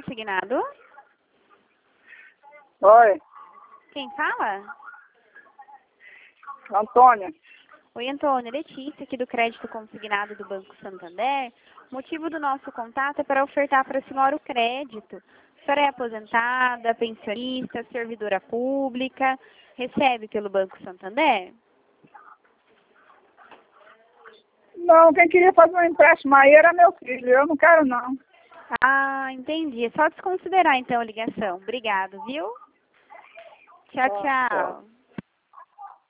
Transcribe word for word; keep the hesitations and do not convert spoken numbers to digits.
consignado? Oi, Quem fala? Antônia. Oi, Antônio. Letícia, aqui do Crédito Consignado do Banco Santander. O motivo do nosso contato é para ofertar para a senhora o crédito. A senhora é aposentada, pensionista, servidora pública, recebe pelo Banco Santander? Não, quem queria fazer um empréstimo aí era meu filho, eu não quero não. Ah, entendi. É só desconsiderar então a ligação. Obrigado, viu? Tchau, Tá, tá. tchau.